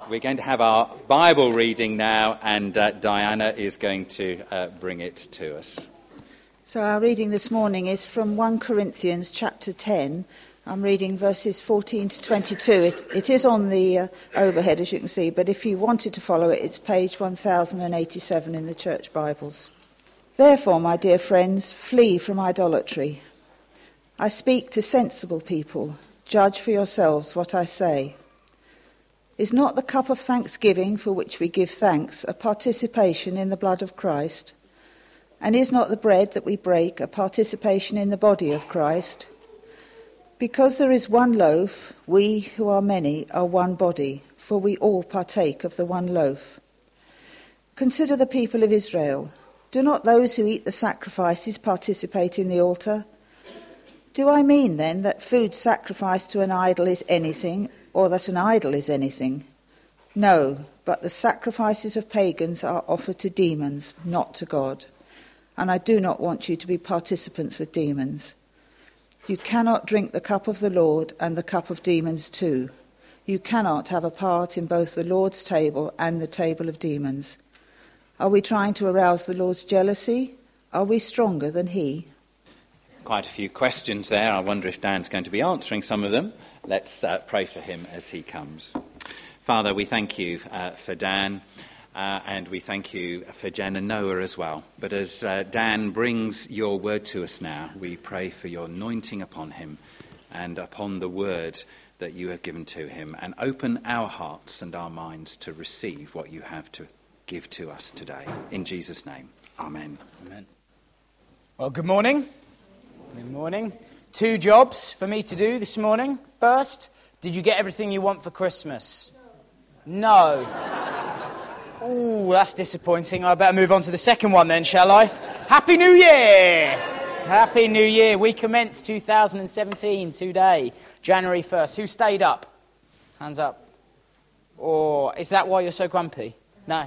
We're going to have our Bible reading now, and Diana is going to bring it to us. So our reading this morning is from 1 Corinthians chapter 10. I'm reading verses 14 to 22. It is on the overhead, as you can see, but if you wanted to follow it, it's page 1087 in the church Bibles. Therefore, my dear friends, flee from idolatry. I speak to sensible people. Judge for yourselves what I say. Is not the cup of thanksgiving for which we give thanks a participation in the blood of Christ? And is not the bread that we break a participation in the body of Christ? Because there is one loaf, we who are many are one body, for we all partake of the one loaf. Consider the people of Israel. Do not those who eat the sacrifices participate in the altar? Do I mean then that food sacrificed to an idol is anything, or that an idol is anything? No, but the sacrifices of pagans are offered to demons, not to God. And I do not want you to be participants with demons. You cannot drink the cup of the Lord and the cup of demons too. You cannot have a part in both the Lord's table and the table of demons. Are we trying to arouse the Lord's jealousy? Are we stronger than he? Quite a few questions there. I wonder if Dan's going to be answering some of them. Let's pray for him as he comes. Father, we thank you for Dan, and we thank you for Jen and Noah as well. But as Dan brings your word to us now, we pray for your anointing upon him and upon the word that you have given to him, and open our hearts and our minds to receive what you have to give to us today. In Jesus' name, amen. Amen. Well, good morning. Good morning. 2 jobs for me to do this morning. First, did you get everything you want for Christmas? No. Ooh, that's disappointing. I better move on to the second one then, shall I? Happy New Year! Happy New Year. We commence 2017 today, January 1st. Who stayed up? Hands up. Or is that why you're so grumpy? No.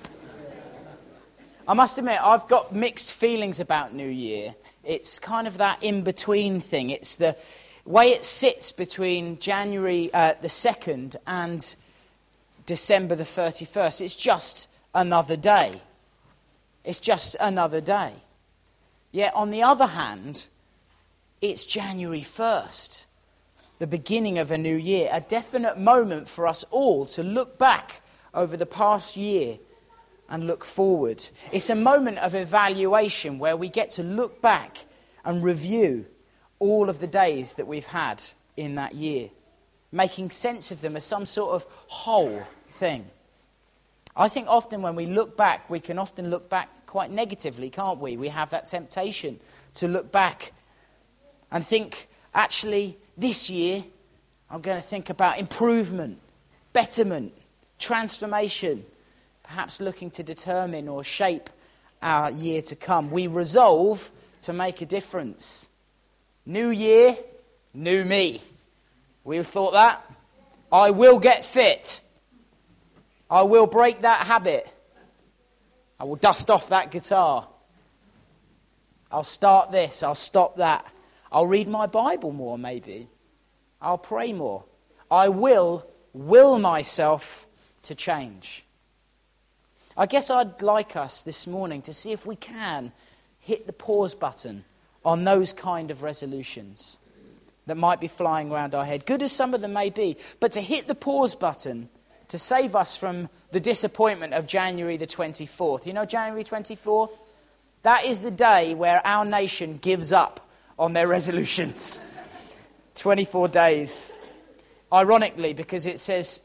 I must admit, I've got mixed feelings about New Year. It's kind of that in-between thing. It's the way it sits between January the 2nd and December the 31st. It's just another day. It's just another day. Yet, on the other hand, it's January 1st, the beginning of a new year, a definite moment for us all to look back over the past year and look forward. It's a moment of evaluation where we get to look back and review all of the days that we've had in that year, making sense of them as some sort of whole thing. I think often when we look back, we can often look back quite negatively, can't we? We have that temptation to look back and think, actually, this year I'm going to think about improvement, betterment, transformation, perhaps looking to determine or shape our year to come. We resolve to make a difference. New year, new me. We've thought that. I will get fit. I will break that habit. I will dust off that guitar. I'll start this. I'll stop that. I'll read my Bible more, maybe. I'll pray more. I will myself to change. I guess I'd like us this morning to see if we can hit the pause button on those kind of resolutions that might be flying around our head, good as some of them may be, but to hit the pause button to save us from the disappointment of January the 24th. You know January 24th? That is the day where our nation gives up on their resolutions. 24 days. Ironically, because it says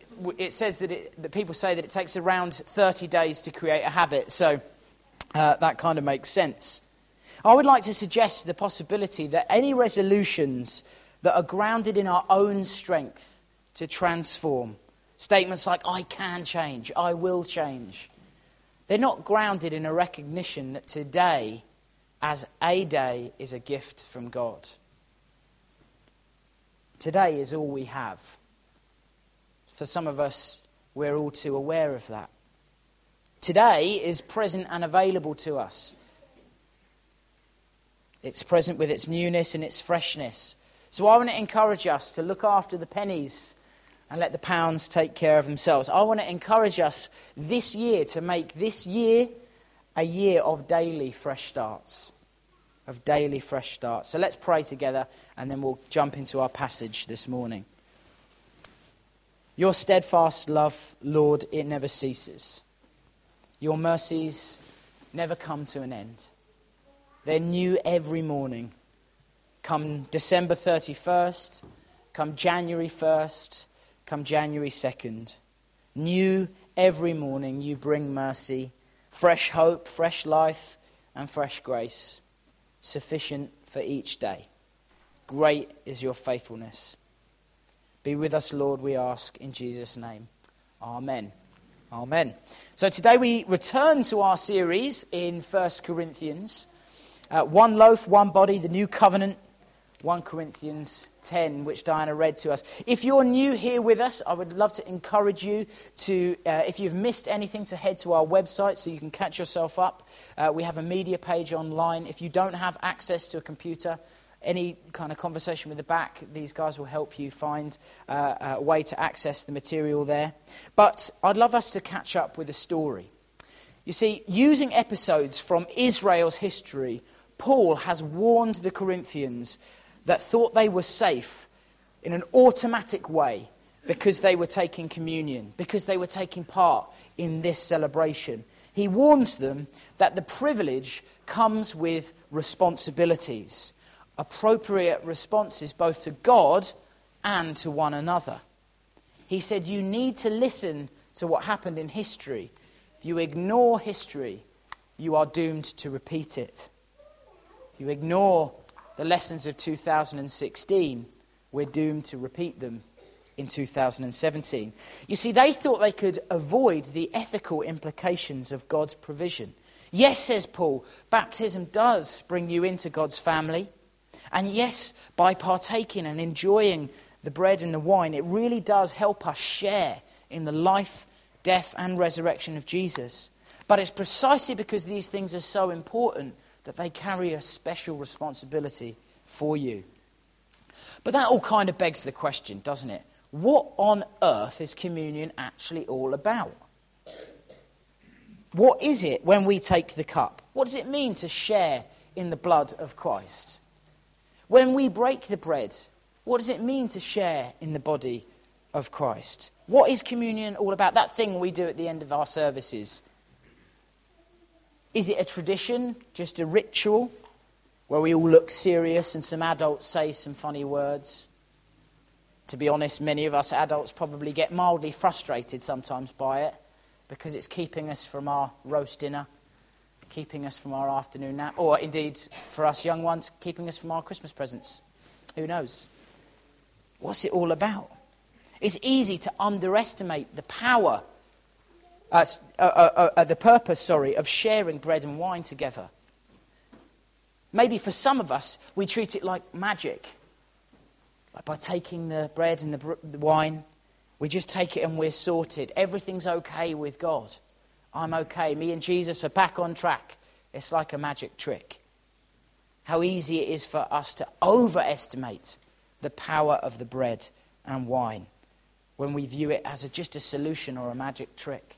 that people say that it takes around 30 days to create a habit, so that kind of makes sense. I would like to suggest the possibility that any resolutions that are grounded in our own strength to transform, statements like, I can change, I will change, they're not grounded in a recognition that today, as a day, is a gift from God. Today is all we have. For some of us, we're all too aware of that. Today is present and available to us. It's present with its newness and its freshness. So I want to encourage us to look after the pennies and let the pounds take care of themselves. I want to encourage us this year to make this year a year of daily fresh starts. Of daily fresh starts. So let's pray together and then we'll jump into our passage this morning. Your steadfast love, Lord, it never ceases. Your mercies never come to an end. They're new every morning. Come December 31st, come January 1st, come January 2nd. New every morning you bring mercy, fresh hope, fresh life, and fresh grace, sufficient for each day. Great is your faithfulness. Be with us, Lord, we ask in Jesus' name. Amen. Amen. So today we return to our series in 1 Corinthians. One loaf, one body, the new covenant. 1 Corinthians 10, which Diana read to us. If you're new here with us, I would love to encourage you to, if you've missed anything, to head to our website so you can catch yourself up. We have a media page online. If you don't have access to a computer, any kind of conversation with the back, these guys will help you find a way to access the material there. But I'd love us to catch up with a story. You see, using episodes from Israel's history, Paul has warned the Corinthians that thought they were safe in an automatic way because they were taking communion, because they were taking part in this celebration. He warns them that the privilege comes with responsibilities, appropriate responses both to God and to one another. He said, you need to listen to what happened in history. If you ignore history, you are doomed to repeat it. If you ignore the lessons of 2016, we're doomed to repeat them in 2017. You see, they thought they could avoid the ethical implications of God's provision. Yes, says Paul, baptism does bring you into God's family. And yes, by partaking and enjoying the bread and the wine, it really does help us share in the life, death and resurrection of Jesus. But it's precisely because these things are so important that they carry a special responsibility for you. But that all kind of begs the question, doesn't it? What on earth is communion actually all about? What is it when we take the cup? What does it mean to share in the blood of Christ? When we break the bread, what does it mean to share in the body of Christ? What is communion all about? That thing we do at the end of our services. Is it a tradition, just a ritual, where we all look serious and some adults say some funny words? To be honest, many of us adults probably get mildly frustrated sometimes by it because it's keeping us from our roast dinner, keeping us from our afternoon nap, or indeed, for us young ones, keeping us from our Christmas presents. Who knows? What's it all about? It's easy to underestimate the power the purpose, of sharing bread and wine together. Maybe for some of us, we treat it like magic. Like by taking the bread and the wine, we just take it and we're sorted. Everything's okay with God. I'm okay. Me and Jesus are back on track. It's like a magic trick. How easy it is for us to overestimate the power of the bread and wine when we view it as just a solution or a magic trick.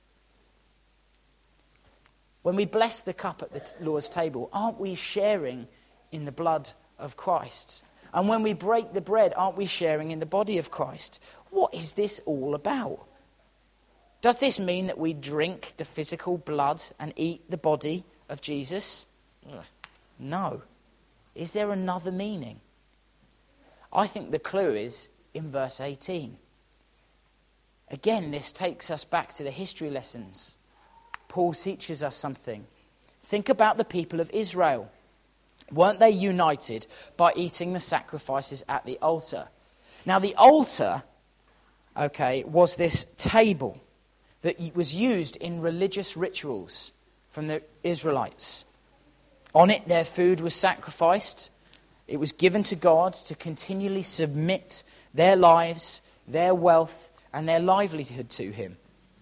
When we bless the cup at the Lord's table, aren't we sharing in the blood of Christ? And when we break the bread, aren't we sharing in the body of Christ? What is this all about? Does this mean that we drink the physical blood and eat the body of Jesus? No. Is there another meaning? I think the clue is in verse 18. Again, this takes us back to the history lessons. Paul teaches us something. Think about the people of Israel. Weren't they united by eating the sacrifices at the altar? Now, the altar, was this table that was used in religious rituals from the Israelites. On it, their food was sacrificed. It was given to God to continually submit their lives, their wealth, and their livelihood to him.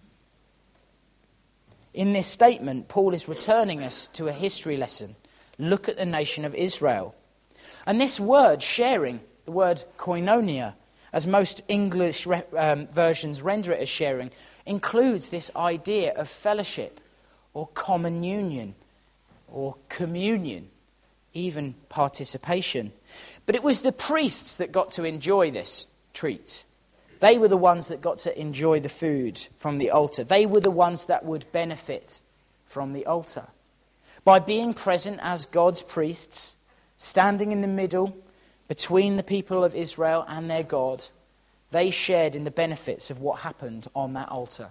In this statement, Paul is returning us to a history lesson. Look at the nation of Israel. And this word, sharing, the word koinonia, as most English versions render it as sharing, includes this idea of fellowship or common union or communion, even participation. But it was the priests that got to enjoy this treat. They were the ones that got to enjoy the food from the altar. They were the ones that would benefit from the altar. By being present as God's priests, standing in the middle between the people of Israel and their God, they shared in the benefits of what happened on that altar.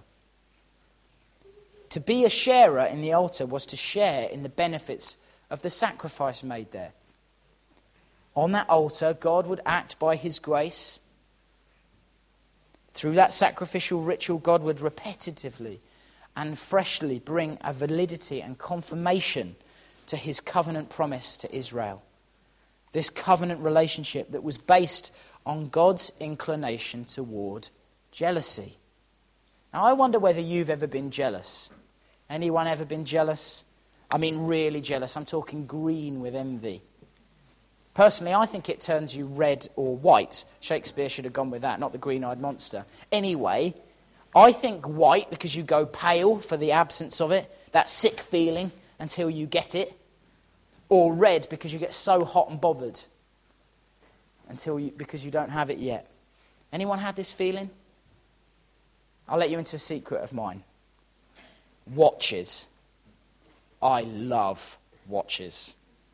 To be a sharer in the altar was to share in the benefits of the sacrifice made there. On that altar, God would act by his grace. Through that sacrificial ritual, God would repetitively and freshly bring a validity and confirmation to his covenant promise to Israel. This covenant relationship that was based on God's inclination toward jealousy. Now, I wonder whether you've ever been jealous. Anyone ever been jealous? I mean really jealous. I'm talking green with envy. Personally, I think it turns you red or white. Shakespeare should have gone with that, not the green-eyed monster. Anyway, I think white because you go pale for the absence of it, that sick feeling until you get it. Or red because you get so hot and bothered because you don't have it yet. Anyone had this feeling? I'll let you into a secret of mine. Watches. I love watches.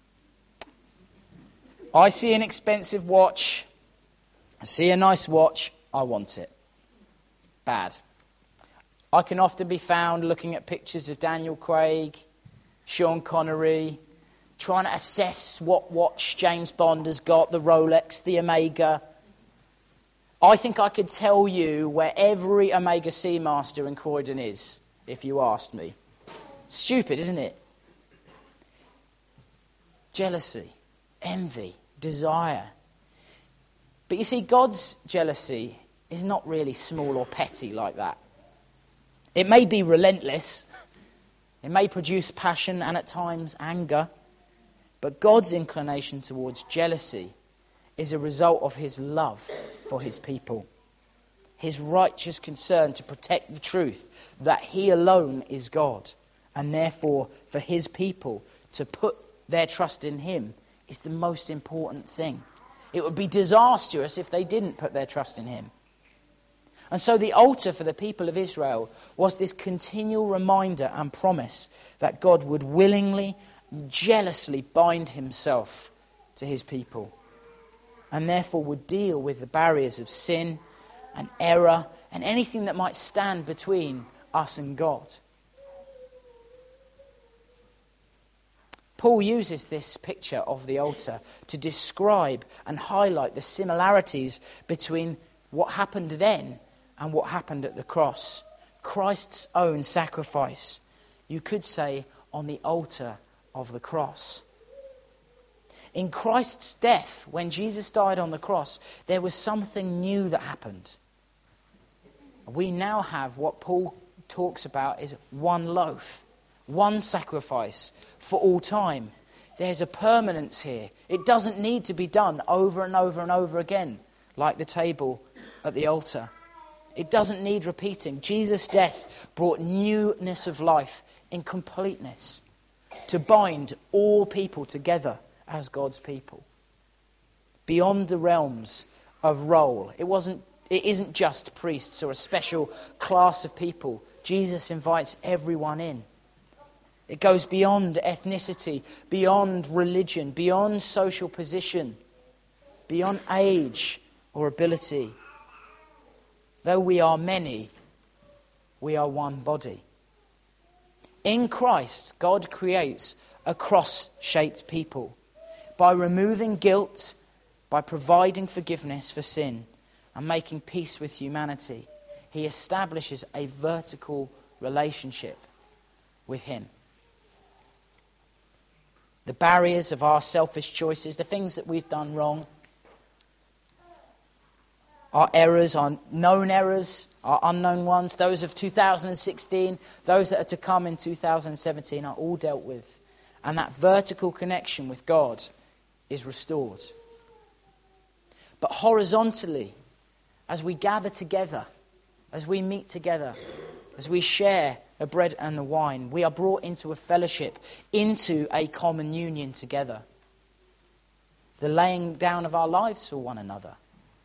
I see an expensive watch. I see a nice watch. I want it. Bad. I can often be found looking at pictures of Daniel Craig, Sean Connery, trying to assess what watch James Bond has got, the Rolex, the Omega. I think I could tell you where every Omega Seamaster in Croydon is, if you asked me. Stupid, isn't it? Jealousy, envy, desire. But you see, God's jealousy is not really small or petty like that. It may be relentless. It may produce passion and at times anger. But God's inclination towards jealousy is a result of his love for his people. His righteous concern to protect the truth that he alone is God. And therefore, for his people to put their trust in him is the most important thing. It would be disastrous if they didn't put their trust in him. And so the altar for the people of Israel was this continual reminder and promise that God would willingly, jealously bind himself to his people, and therefore would deal with the barriers of sin and error and anything that might stand between us and God. Paul uses this picture of the altar to describe and highlight the similarities between what happened then and what happened at the cross. Christ's own sacrifice, you could say, on the altar of the cross. In Christ's death, when Jesus died on the cross, there was something new that happened. We now have what Paul talks about is one loaf, one sacrifice for all time. There's a permanence here. It doesn't need to be done over and over and over again, like the table at the altar. It doesn't need repeating. Jesus' death brought newness of life in completeness, to bind all people together as God's people. Beyond the realms of role. It isn't just priests or a special class of people. Jesus invites everyone in. It goes beyond ethnicity, beyond religion, beyond social position, beyond age or ability. Though we are many, we are one body. In Christ, God creates a cross-shaped people by removing guilt, by providing forgiveness for sin, and making peace with humanity. He establishes a vertical relationship with him. The barriers of our selfish choices, the things that we've done wrong, our errors, our known errors, our unknown ones, those of 2016, those that are to come in 2017 are all dealt with. And that vertical connection with God is restored. But horizontally, as we gather together, as we meet together, as we share the bread and the wine, we are brought into a fellowship, into a common union together. The laying down of our lives for one another.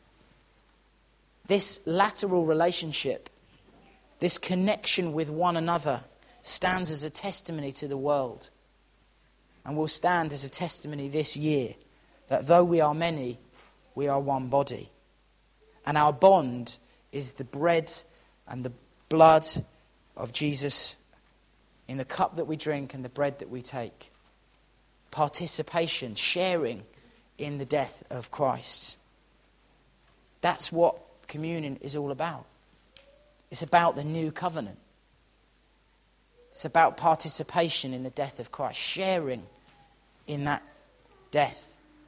This lateral relationship, this connection with one another, stands as a testimony to the world, and will stand as a testimony this year that though we are many, we are one body. And our bond is the bread and the blood of Jesus in the cup that we drink and the bread that we take. Participation, sharing in the death of Christ. That's what communion is all about. It's about the new covenant. It's about participation in the death of Christ, sharing in that death.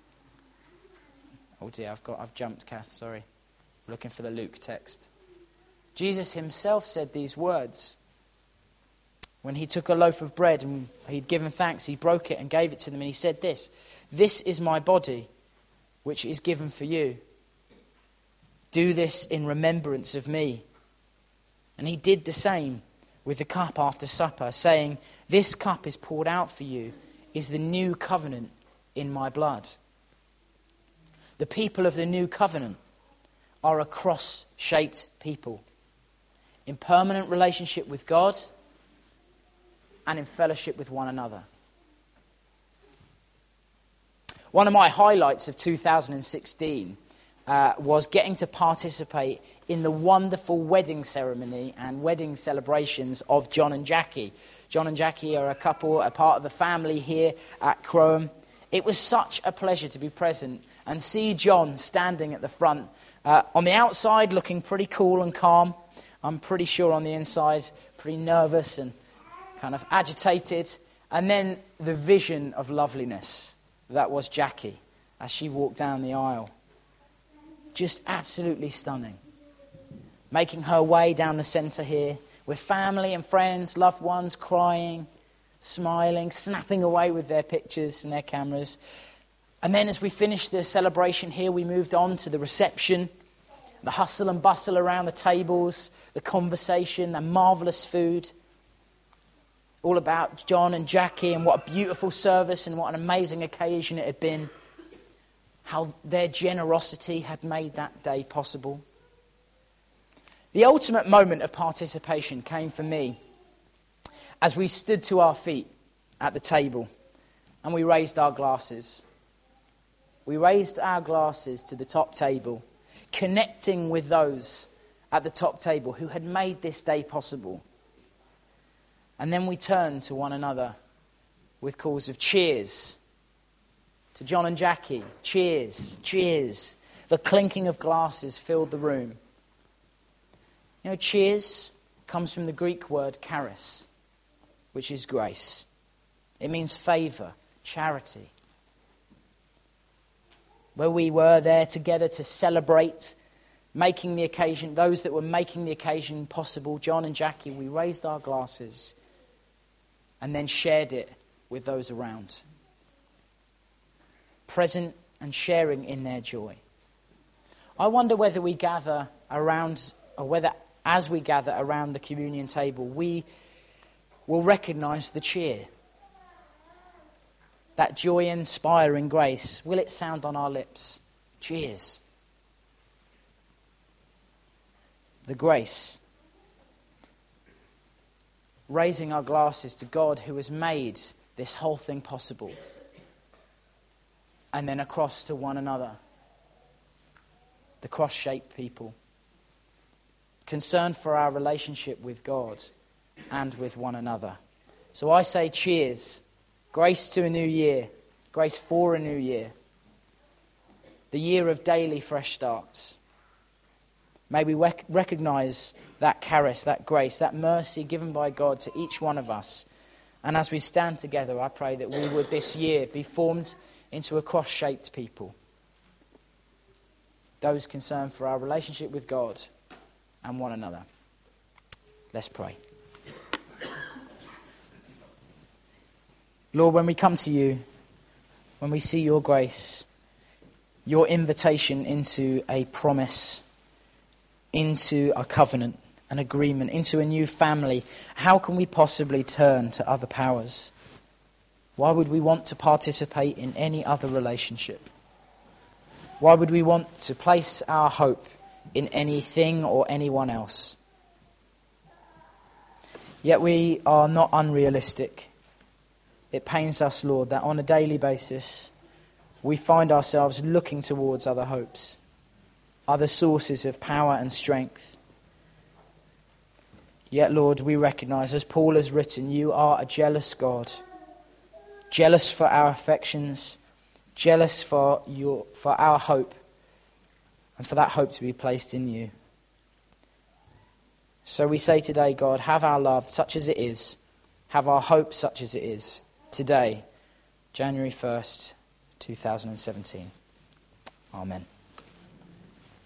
Oh dear, I've jumped, Kath, sorry. Looking for the Luke text. Jesus himself said these words. When he took a loaf of bread and he'd given thanks, he broke it and gave it to them, and he said this, "This is my body, which is given for you. Do this in remembrance of me." And he did the same with the cup after supper, saying, "This cup is poured out for you, is the new covenant in my blood." The people of the new covenant are a cross-shaped people, in permanent relationship with God and in fellowship with one another. One of my highlights of 2016 was getting to participate in the wonderful wedding ceremony and wedding celebrations of John and Jackie. John and Jackie are a couple, a part of the family here at Crowham. It was such a pleasure to be present and see John standing at the front, on the outside looking pretty cool and calm. I'm pretty sure on the inside, pretty nervous and kind of agitated. And then the vision of loveliness that was Jackie as she walked down the aisle. Just absolutely stunning. Making her way down the centre here with family and friends, loved ones, crying, smiling, snapping away with their pictures and their cameras. And then as we finished the celebration here, we moved on to the reception, the hustle and bustle around the tables, the conversation, the marvellous food. All about John and Jackie and what a beautiful service and what an amazing occasion it had been. How their generosity had made that day possible. The ultimate moment of participation came for me as we stood to our feet at the table and we raised our glasses. We raised our glasses to the top table, connecting with those at the top table who had made this day possible. And then we turned to one another with calls of cheers. To John and Jackie, cheers, cheers. The clinking of glasses filled the room. You know, cheers comes from the Greek word charis, which is grace. It means favour, charity. Where we were there together to celebrate, making the occasion, those that were making the occasion possible, John and Jackie, we raised our glasses and then shared it with those around. Present and sharing in their joy. I wonder whether we gather around, or whether as we gather around the communion table, we will recognise the cheer. That joy-inspiring grace. Will it sound on our lips? Cheers. The grace. Raising our glasses to God who has made this whole thing possible. And then across to one another. The cross-shaped people. Concerned for our relationship with God and with one another. So I say cheers. Grace to a new year. Grace for a new year. The year of daily fresh starts. May we recognise that charis, that grace, that mercy given by God to each one of us. And as we stand together, I pray that we would this year be formed into a cross-shaped people. Those concerned for our relationship with God and one another. Let's pray. Lord, when we come to you, when we see your grace, your invitation into a promise, into a covenant, an agreement, into a new family, how can we possibly turn to other powers? Why would we want to participate in any other relationship? Why would we want to place our hope in anything or anyone else? Yet we are not unrealistic. It pains us, Lord, that on a daily basis we find ourselves looking towards other hopes, other sources of power and strength. Yet, Lord, we recognise, as Paul has written, you are a jealous God, jealous for our affections, jealous for our hope, and for that hope to be placed in you. So we say today, God, have our love such as it is, have our hope such as it is, today, January 1st, 2017. Amen.